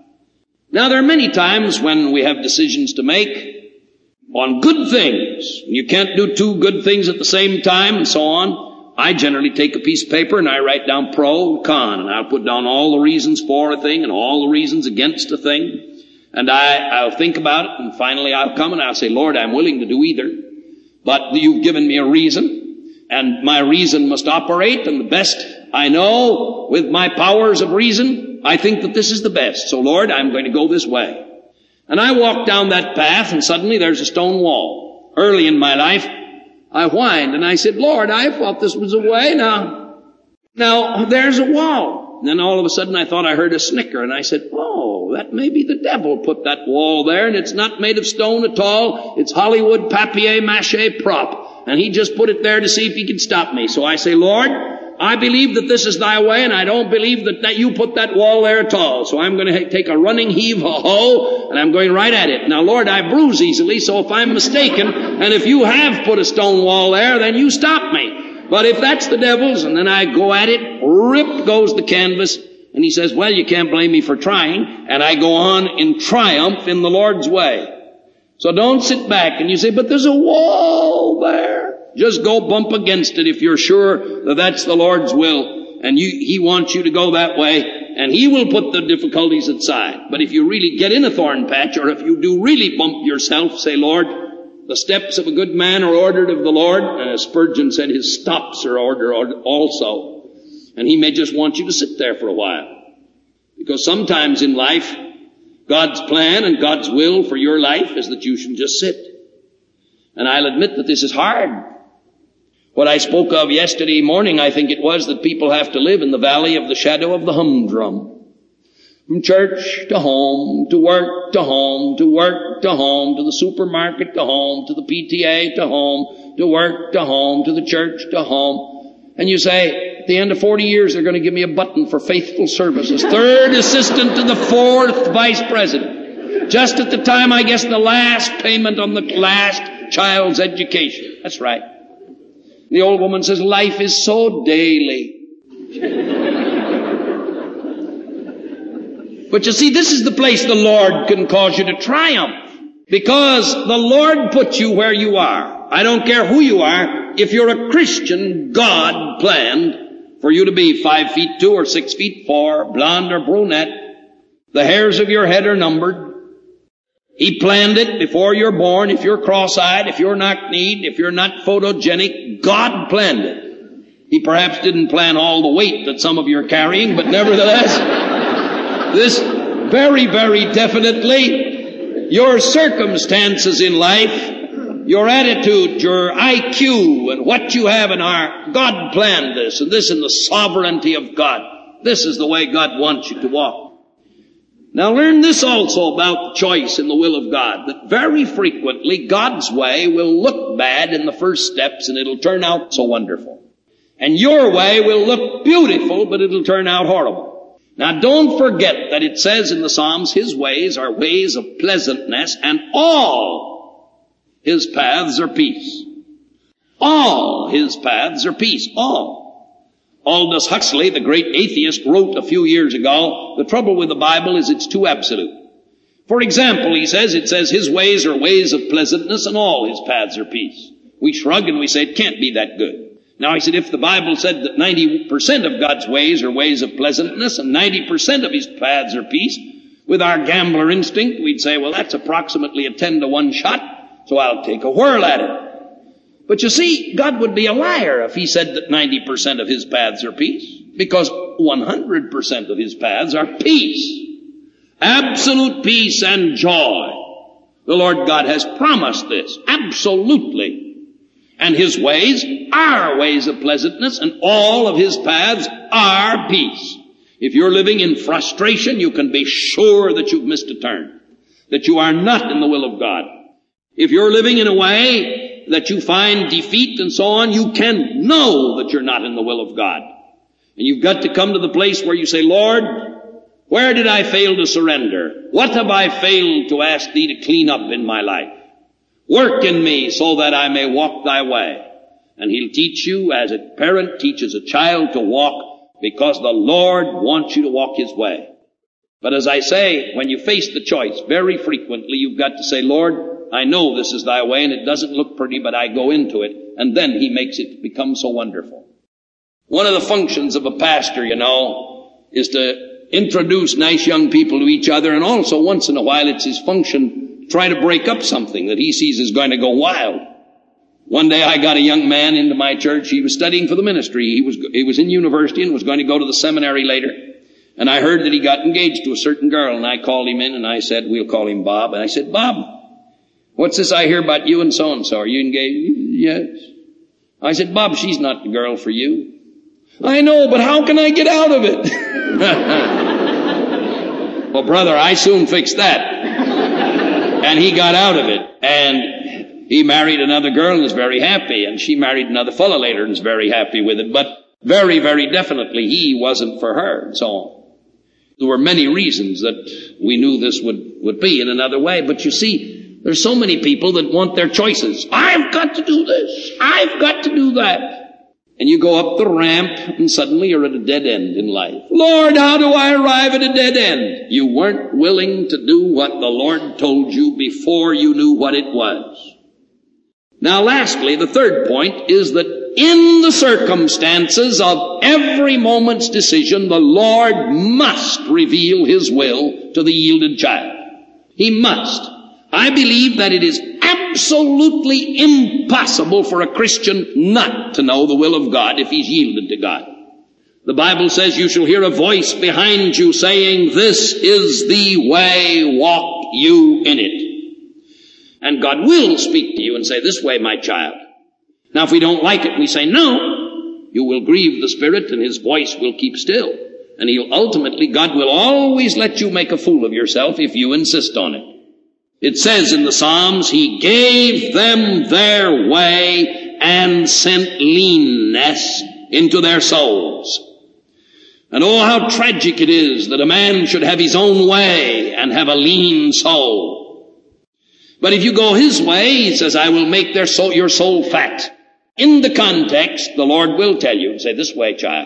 Now, there are many times when we have decisions to make on good things. You can't do two good things at the same time and so on. I generally take a piece of paper and I write down pro and con, and I'll put down all the reasons for a thing and all the reasons against a thing. And I, I'll think about it, and finally I'll come and I'll say, Lord, I'm willing to do either. But you've given me a reason, and my reason must operate, and the best I know with my powers of reason, I think that this is the best. So Lord, I'm going to go this way. And I walk down that path, and suddenly there's a stone wall. Early in my life, I whined and I said, Lord, I thought this was a way. Now, now there's a wall. And then all of a sudden I thought I heard a snicker, and I said, oh, that may be the devil put that wall there, and it's not made of stone at all. It's Hollywood papier-mâché prop. And he just put it there to see if he could stop me. So I say, Lord, I believe that this is thy way, and I don't believe that, that you put that wall there at all. So I'm going to take a running heave, a hoe, and I'm going right at it. Now, Lord, I bruise easily, so if I'm mistaken, and if you have put a stone wall there, then you stop me. But if that's the devil's, and then I go at it, rip goes the canvas, and he says, well, you can't blame me for trying, and I go on in triumph in the Lord's way. So don't sit back and you say, but there's a wall there. Just go bump against it if you're sure that that's the Lord's will, and you, He wants you to go that way, and He will put the difficulties aside. But if you really get in a thorn patch, or if you do really bump yourself, say, Lord, the steps of a good man are ordered of the Lord, and as Spurgeon said, his stops are ordered also. And He may just want you to sit there for a while. Because sometimes in life, God's plan and God's will for your life is that you should just sit. And I'll admit that this is hard. What I spoke of yesterday morning, I think it was, that people have to live in the valley of the shadow of the humdrum. From church to home, to work to home, to work to home, to the supermarket to home, to the P T A to home, to work to home, to the church to home. And you say, at the end of forty years, they're going to give me a button for faithful service as third assistant to the fourth vice president. Just at the time, I guess, the last payment on the last child's education. That's right. The old woman says, life is so daily. But you see, this is the place the Lord can cause you to triumph. Because the Lord put you where you are. I don't care who you are. If you're a Christian, God planned for you to be five feet two or six feet four, blonde or brunette. The hairs of your head are numbered. He planned it before you're born. If you're cross-eyed, if you're knock-kneed, if you're not photogenic, God planned it. He perhaps didn't plan all the weight that some of you are carrying, but nevertheless, this very, very definitely, your circumstances in life, your attitude, your I Q, and what you have in our, God planned this, and this in the sovereignty of God. This is the way God wants you to walk. Now learn this also about the choice in the will of God, that very frequently God's way will look bad in the first steps, and it'll turn out so wonderful. And your way will look beautiful, but it'll turn out horrible. Now don't forget that it says in the Psalms, His ways are ways of pleasantness, and all His paths are peace. All His paths are peace. All. Aldous Huxley, the great atheist, wrote a few years ago, the trouble with the Bible is it's too absolute. For example, he says, it says His ways are ways of pleasantness, and all His paths are peace. We shrug and we say it can't be that good. Now, he said, if the Bible said that ninety percent of God's ways are ways of pleasantness and ninety percent of His paths are peace, with our gambler instinct, we'd say, well, that's approximately a ten to one shot, so I'll take a whirl at it. But you see, God would be a liar if He said that ninety percent of His paths are peace, because one hundred percent of His paths are peace. Absolute peace and joy. The Lord God has promised this, absolutely. And His ways are ways of pleasantness, and all of His paths are peace. If you're living in frustration, you can be sure that you've missed a turn, that you are not in the will of God. If you're living in a way that you find defeat and so on, you can know that you're not in the will of God. And you've got to come to the place where you say, Lord, where did I fail to surrender? What have I failed to ask Thee to clean up in my life? Work in me so that I may walk Thy way. And He'll teach you as a parent teaches a child to walk, because the Lord wants you to walk His way. But as I say, when you face the choice, very frequently you've got to say, Lord, I know this is Thy way and it doesn't look pretty, but I go into it. And then He makes it become so wonderful. One of the functions of a pastor, you know, is to introduce nice young people to each other, and also once in a while it's his function try to break up something that he sees is going to go wild. One day I got a young man into my church. He was studying for the ministry. He was, he was in university and was going to go to the seminary later. And I heard that he got engaged to a certain girl, and I called him in and I said, we'll call him Bob. And I said, Bob, what's this I hear about you and so-and-so? Are you engaged? Yes. I said, Bob, she's not the girl for you. I know, but how can I get out of it? Well, brother, I soon fixed that. And he got out of it. And he married another girl and is very happy. And she married another fellow later and is very happy with it. But very, very definitely he wasn't for her and so on. There were many reasons that we knew this would, would be in another way. But you see, there's so many people that want their choices. I've got to do this. I've got to do that. And you go up the ramp and suddenly you're at a dead end in life. Lord, how do I arrive at a dead end? You weren't willing to do what the Lord told you before you knew what it was. Now lastly, the third point is that in the circumstances of every moment's decision, the Lord must reveal His will to the yielded child. He must. I believe that it is absolutely impossible for a Christian not to know the will of God if he's yielded to God. The Bible says you shall hear a voice behind you saying, this is the way, walk you in it. And God will speak to you and say, this way, my child. Now, if we don't like it, we say, no, you will grieve the Spirit and His voice will keep still. And He'll ultimately, God will always let you make a fool of yourself if you insist on it. It says in the Psalms, He gave them their way and sent leanness into their souls. And oh, how tragic it is that a man should have his own way and have a lean soul. But if you go His way, He says, I will make their soul, your soul fat. In the context, the Lord will tell you, say, this way, child.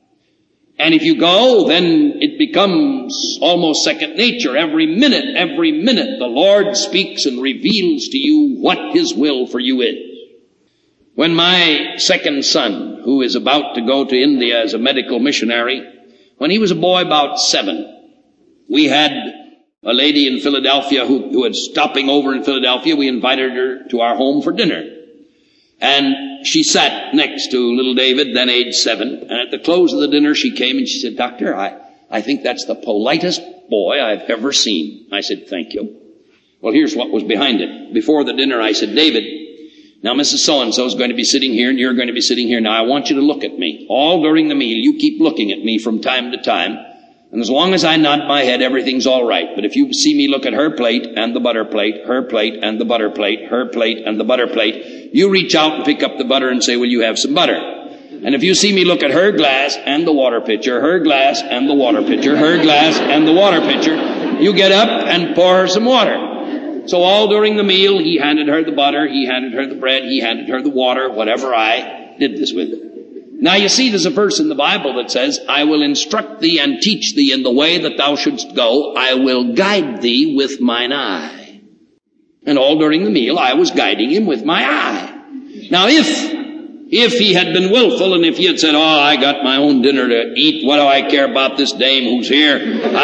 And if you go, then it becomes almost second nature. Every minute, every minute, the Lord speaks and reveals to you what His will for you is. When my second son, who is about to go to India as a medical missionary, when he was a boy about seven, we had a lady in Philadelphia who, who was stopping over in Philadelphia. We invited her to our home for dinner. And she sat next to little David, then age seven. And at the close of the dinner, she came and she said, Doctor, I, I think that's the politest boy I've ever seen. I said, thank you. Well, here's what was behind it. Before the dinner, I said, David, now Missus So-and-so is going to be sitting here and you're going to be sitting here. Now I want you to look at me. All during the meal, you keep looking at me from time to time. And as long as I nod my head, everything's all right. But if you see me look at her plate and the butter plate, her plate and the butter plate, her plate and the butter plate, you reach out and pick up the butter and say, will you have some butter? And if you see me look at her glass and the water pitcher, her glass and the water pitcher, her glass and the water pitcher, you get up and pour her some water. So all during the meal, he handed her the butter, he handed her the bread, he handed her the water, whatever. I did this with her. Now you see, there's a verse in the Bible that says, I will instruct thee and teach thee in the way that thou shouldst go. I will guide thee with mine eye. And all during the meal, I was guiding him with my eye. Now if, if he had been willful and if he had said, oh, I got my own dinner to eat, what do I care about this dame who's here?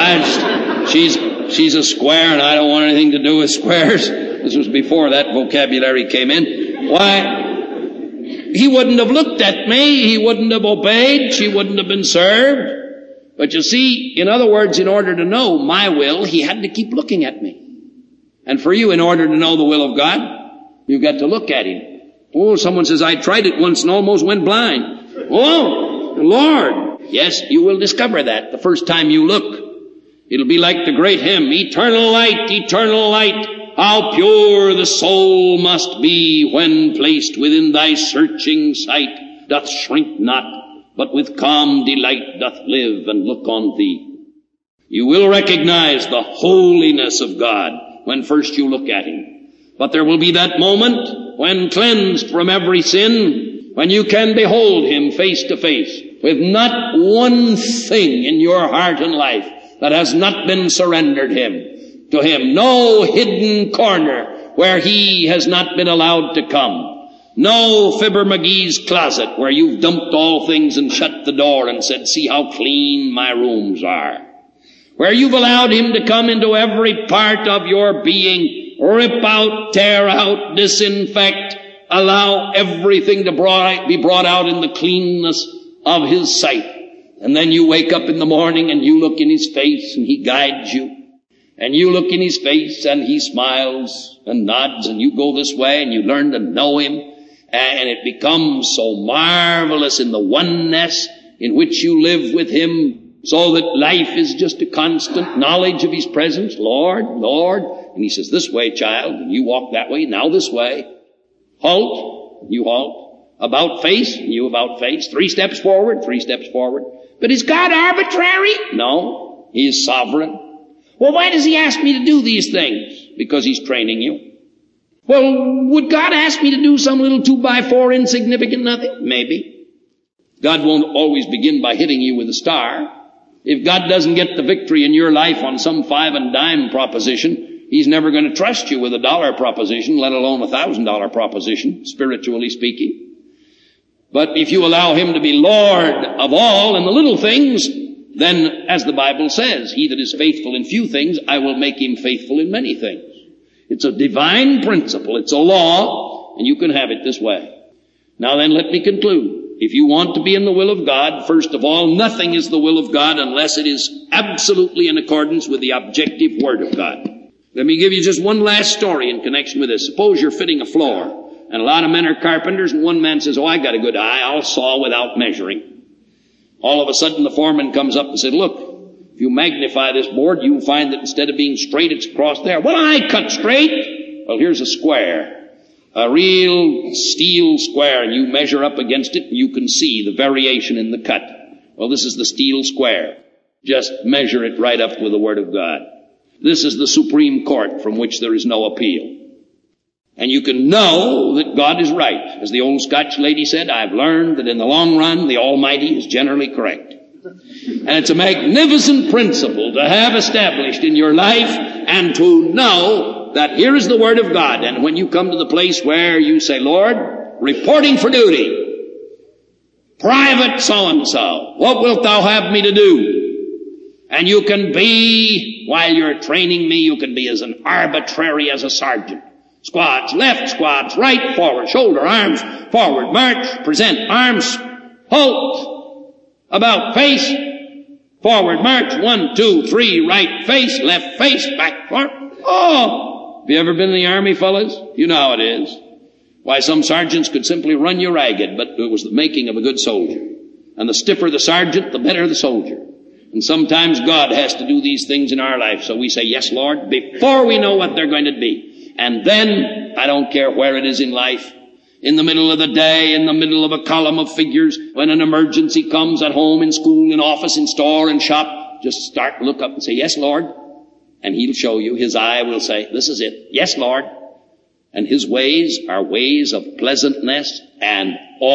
I just, she's, she's a square and I don't want anything to do with squares. This was before that vocabulary came in. Why? He wouldn't have looked at me. He wouldn't have obeyed. She wouldn't have been served. But you see, in other words, in order to know my will, he had to keep looking at me. And for you, in order to know the will of God, you've got to look at Him. Oh, someone says, I tried it once and almost went blind. Oh, Lord. Yes, you will discover that the first time you look. It'll be like the great hymn, Eternal light, eternal light. How pure the soul must be when placed within thy searching sight, doth shrink not, but with calm delight doth live and look on thee. You will recognize the holiness of God when first you look at Him. But there will be that moment when, cleansed from every sin, when you can behold Him face to face, with not one thing in your heart and life that has not been surrendered Him. To Him. No hidden corner where He has not been allowed to come. No Fibber McGee's closet where you've dumped all things and shut the door and said, see how clean my rooms are. Where you've allowed Him to come into every part of your being, rip out, tear out, disinfect, allow everything to be brought out in the cleanness of His sight. And then you wake up in the morning and you look in His face and He guides you. And you look in His face and He smiles and nods and you go this way and you learn to know Him And it becomes so marvelous in the oneness in which you live with Him, so that life is just a constant knowledge of His presence. Lord, Lord. And He says, this way, child, and you walk that way, now this way. Halt, you halt. About face, you about face. Three steps forward, three steps forward. But is God arbitrary? No, He is sovereign. Well, why does He ask me to do these things? Because He's training you. Well, would God ask me to do some little two by four insignificant nothing? Maybe. God won't always begin by hitting you with a star. If God doesn't get the victory in your life on some five and dime proposition, He's never going to trust you with a dollar proposition, let alone a thousand dollar proposition, spiritually speaking. But if you allow Him to be Lord of all in the little things, then, as the Bible says, he that is faithful in few things, I will make him faithful in many things. It's a divine principle. It's a law, and you can have it this way. Now then, let me conclude. If you want to be in the will of God, first of all, nothing is the will of God unless it is absolutely in accordance with the objective Word of God. Let me give you just one last story in connection with this. Suppose you're fitting a floor, and a lot of men are carpenters, and one man says, oh, I got a good eye, I'll saw without measuring. All of a sudden, the foreman comes up and said, look, if you magnify this board, you'll find that instead of being straight, it's across there. Well, I cut straight. Well, here's a square, a real steel square, and you measure up against it, and you can see the variation in the cut. Well, this is the steel square. Just measure it right up with the Word of God. This is the Supreme Court from which there is no appeal. And you can know that God is right. As the old Scotch lady said, I've learned that in the long run, the Almighty is generally correct. And it's a magnificent principle to have established in your life and to know that here is the Word of God. And when you come to the place where you say, Lord, reporting for duty, private so-and-so, what wilt thou have me to do? And you can be, while you're training me, you can be as an arbitrary as a sergeant. Squads left, squads right, forward, shoulder, arms, forward, march, present, arms, halt, about face, forward, march, one, two, three, right face, left face, back, forward. Oh, have you ever been in the army, fellas? You know how it is. Why, some sergeants could simply run you ragged, but it was the making of a good soldier. And the stiffer the sergeant, the better the soldier. And sometimes God has to do these things in our life. So we say, yes, Lord, before we know what they're going to be. And then, I don't care where it is in life, in the middle of the day, in the middle of a column of figures, when an emergency comes at home, in school, in office, in store, in shop, just start, look up and say, yes, Lord. And He'll show you. His eye will say, this is it. Yes, Lord. And His ways are ways of pleasantness, and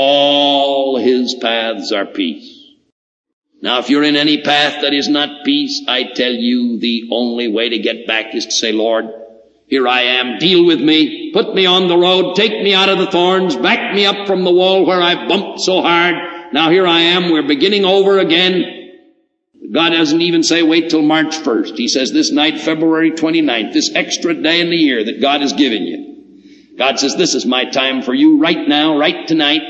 all His paths are peace. Now, if you're in any path that is not peace, I tell you the only way to get back is to say, Lord, here I am, deal with me, put me on the road, take me out of the thorns, back me up from the wall where I bumped so hard. Now here I am, we're beginning over again. God doesn't even say wait till March first. He says this night, February twenty-ninth, this extra day in the year that God has given you. God says, this is my time for you right now, right tonight.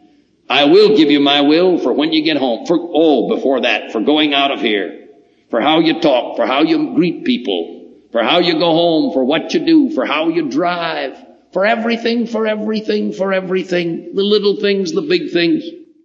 I will give you my will for when you get home. For, oh, before that, for going out of here, for how you talk, for how you greet people, for how you go home, for what you do, for how you drive, for everything, for everything, for everything, the little things, the big things.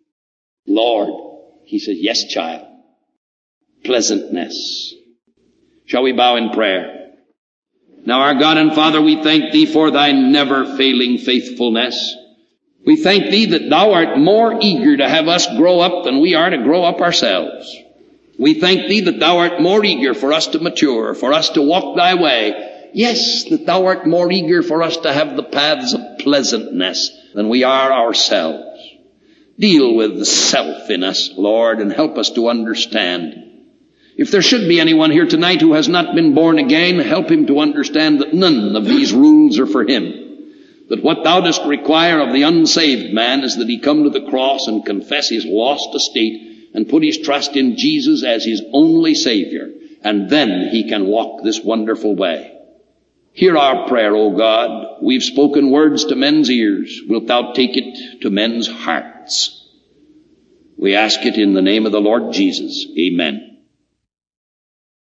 Lord, He says, yes, child, pleasantness. Shall we bow in prayer? Now, our God and Father, we thank Thee for Thy never-failing faithfulness. We thank Thee that Thou art more eager to have us grow up than we are to grow up ourselves. We thank Thee that Thou art more eager for us to mature, for us to walk Thy way. Yes, that Thou art more eager for us to have the paths of pleasantness than we are ourselves. Deal with the self in us, Lord, and help us to understand. If there should be anyone here tonight who has not been born again, help him to understand that none of these rules are for him. That what Thou dost require of the unsaved man is that he come to the cross and confess his lost estate and put his trust in Jesus as his only Savior, and then he can walk this wonderful way. Hear our prayer, O God. We've spoken words to men's ears. Wilt Thou take it to men's hearts? We ask it in the name of the Lord Jesus. Amen.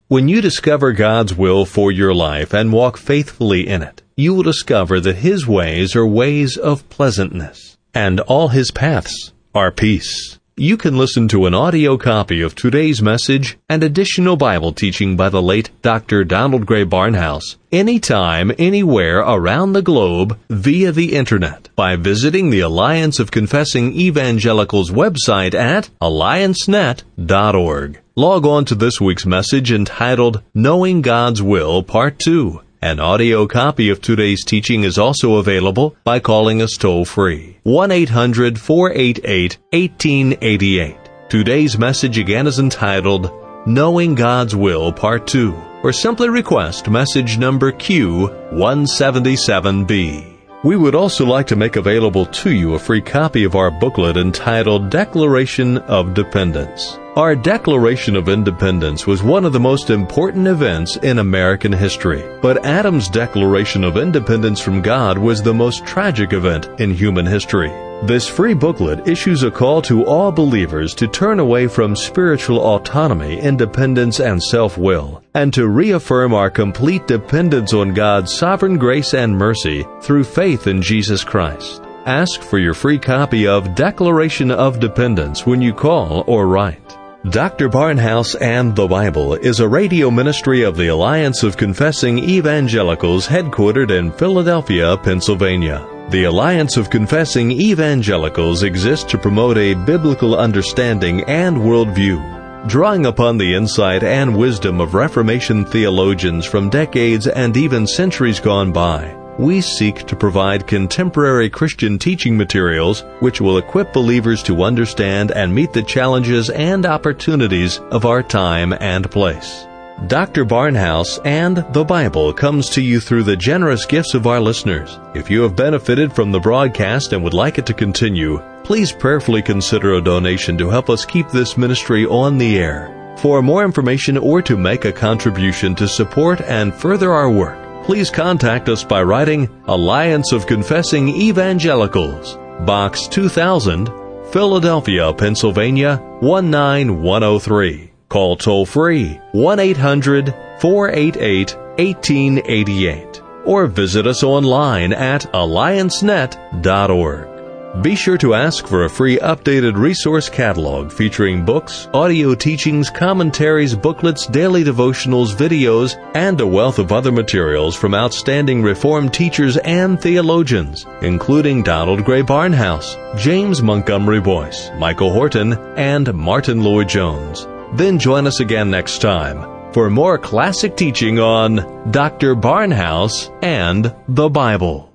When you discover God's will for your life and walk faithfully in it, you will discover that His ways are ways of pleasantness, and all His paths are peace. You can listen to an audio copy of today's message and additional Bible teaching by the late Doctor Donald Gray Barnhouse anytime, anywhere around the globe via the Internet by visiting the Alliance of Confessing Evangelicals website at alliance net dot org. Log on to this week's message entitled Knowing God's Will, Part two. An audio copy of today's teaching is also available by calling us toll-free. one eight hundred four eight eight one eight eight eight. Today's message again is entitled Knowing God's Will, Part two, or simply request message number Q one seventy-seven B. We would also like to make available to you a free copy of our booklet entitled Declaration of Dependence. Our Declaration of Independence was one of the most important events in American history, but Adam's Declaration of Independence from God was the most tragic event in human history. This free booklet issues a call to all believers to turn away from spiritual autonomy, independence, and self-will, and to reaffirm our complete dependence on God's sovereign grace and mercy through faith in Jesus Christ. Ask for your free copy of Declaration of Dependence when you call or write. Doctor Barnhouse and the Bible is a radio ministry of the Alliance of Confessing Evangelicals headquartered in Philadelphia, Pennsylvania. The Alliance of Confessing Evangelicals exists to promote a biblical understanding and worldview, drawing upon the insight and wisdom of Reformation theologians from decades and even centuries gone by. We seek to provide contemporary Christian teaching materials which will equip believers to understand and meet the challenges and opportunities of our time and place. Doctor Barnhouse and the Bible comes to you through the generous gifts of our listeners. If you have benefited from the broadcast and would like it to continue, please prayerfully consider a donation to help us keep this ministry on the air. For more information or to make a contribution to support and further our work, please contact us by writing Alliance of Confessing Evangelicals, Box two thousand, Philadelphia, Pennsylvania one nine one oh three. Call toll-free one eight hundred four eight eight one eight eight eight or visit us online at alliance net dot org. Be sure to ask for a free updated resource catalog featuring books, audio teachings, commentaries, booklets, daily devotionals, videos, and a wealth of other materials from outstanding Reformed teachers and theologians, including Donald Gray Barnhouse, James Montgomery Boyce, Michael Horton, and Martin Lloyd-Jones. Then join us again next time for more classic teaching on Doctor Barnhouse and the Bible.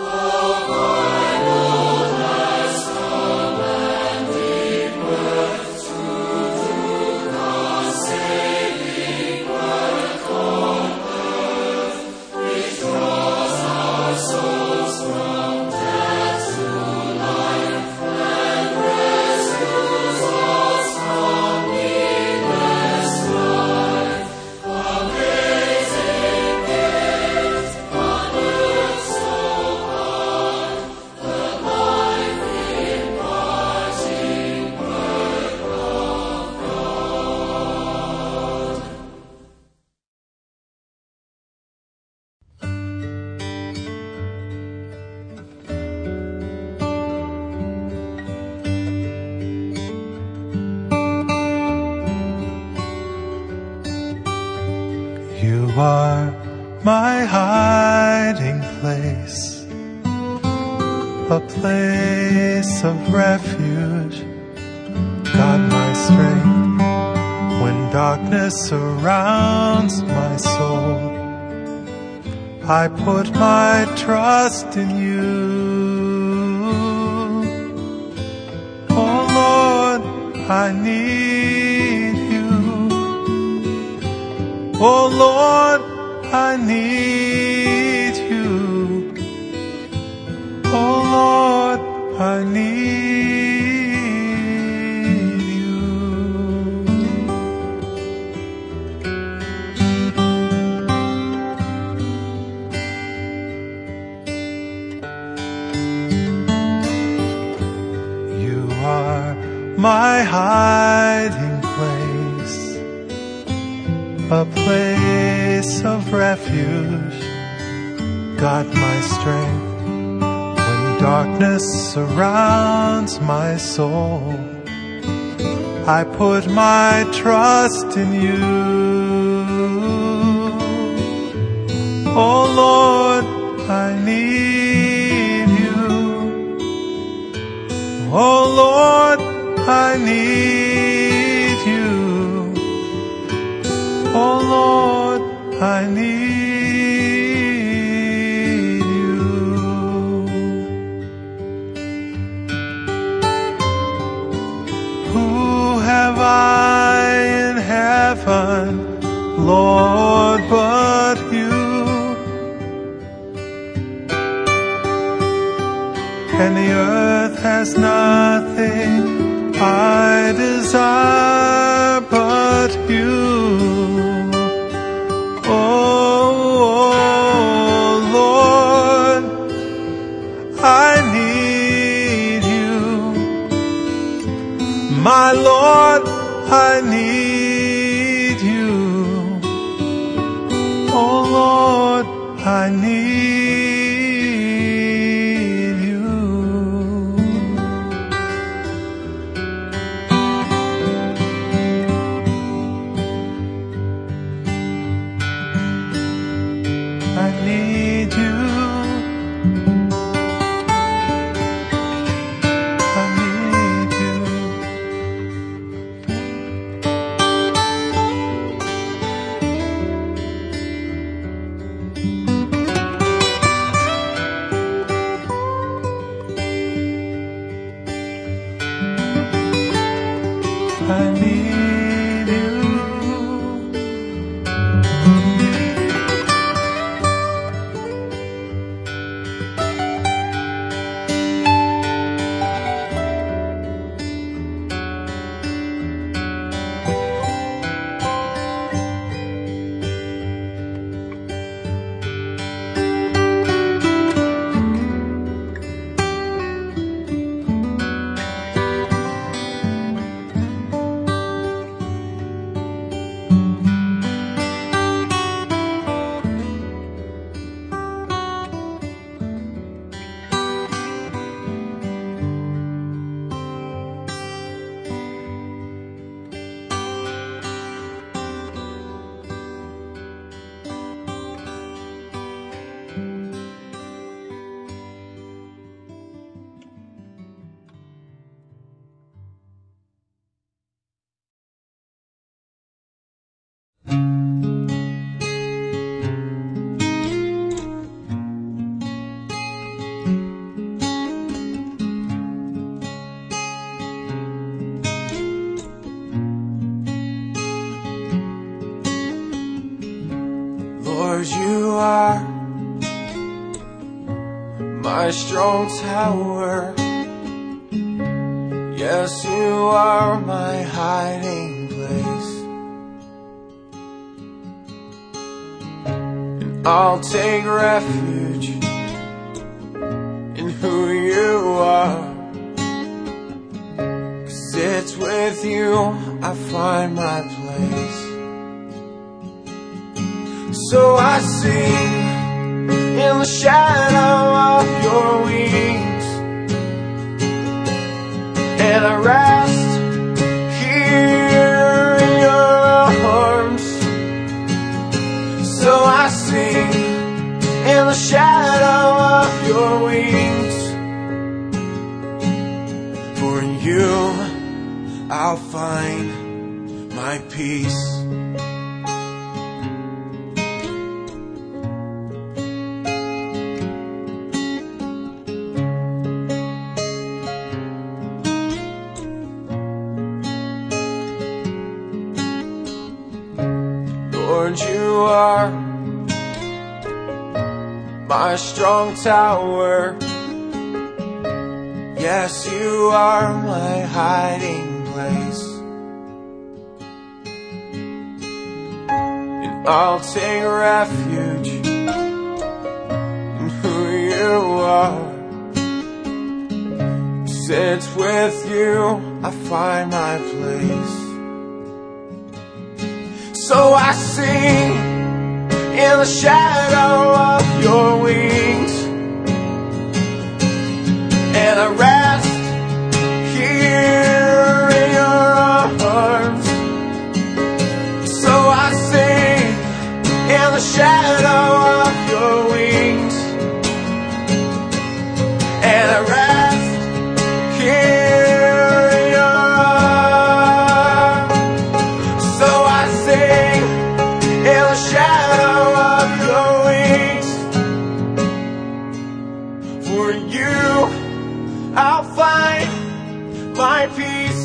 You are my hiding place, a place of refuge, God my strength, when darkness surrounds my soul. I put my trust in you. Oh Lord, I need you. Oh Lord, I need you. Oh Lord, I need you. You are my hiding place, a place of refuge, God my strength. When darkness surrounds my soul, I put my trust in you. Oh Lord, I need you. Oh Lord, I need you. Oh Lord, I need you. Who have I in heaven, Lord, but you? And the earth has nothing I desire but you. Oh, oh Lord, I need you. My Lord, I need you. Oh Lord, I need Lord, you are my strong tower. Yes, you are my hiding place. And I'll take refuge in who you are. 'Cause it's with you I find my place. So I sing in the shadow of your wings, and I rest here in your arms. So I sing in the shadow of your wings, for in you I'll find my peace. Lord, you are my strong tower. Yes, you are my hiding place. And I'll take refuge in who you are. 'Cause it's with you I find my place. So So I sing in the shadow of your wings, and I rest here in your arms. So I sing in the shadow of your wings, and I rest here in your arms. So I sing in the shadow of your wings. For you I'll find my peace.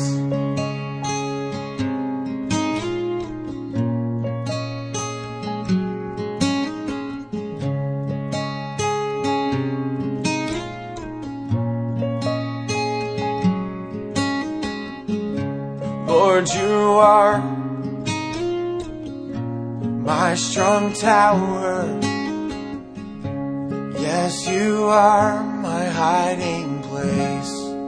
Lord, you are my strong tower. Yes, you are my hiding place.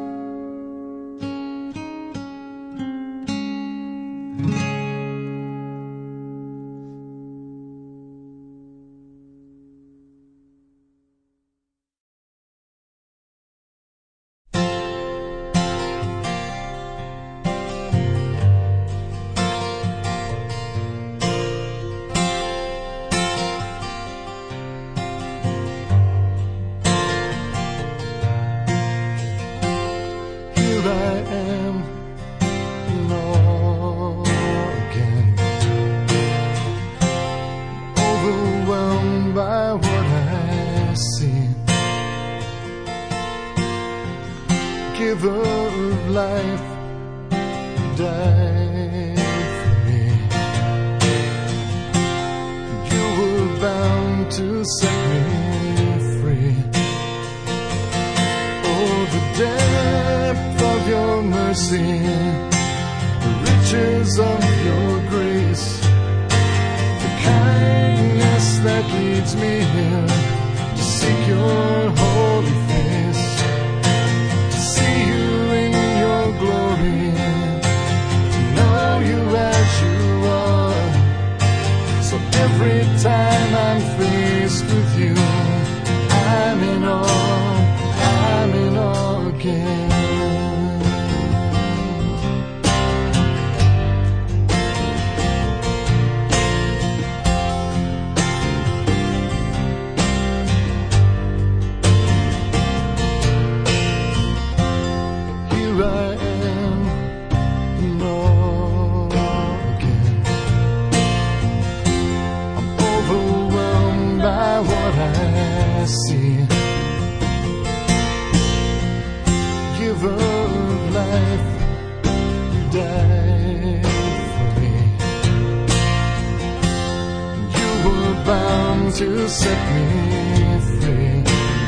To set me free.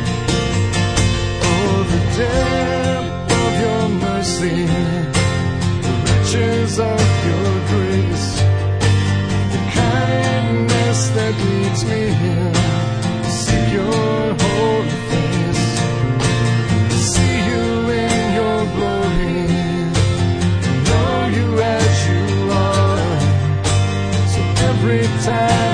Oh, the depth of your mercy, the riches of your grace, the kindness that leads me here to seek your holy face, to see you in your glory, to know you as you are. So every time